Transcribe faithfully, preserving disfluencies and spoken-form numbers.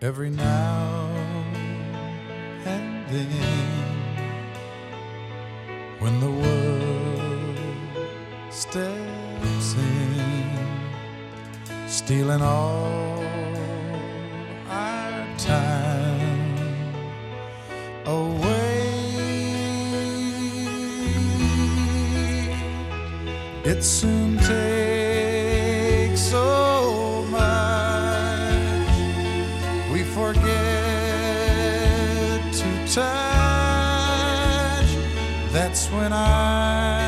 every now and then, when the world steps in, stealing all our time away. It soon takes so much we forget to touch. That's when I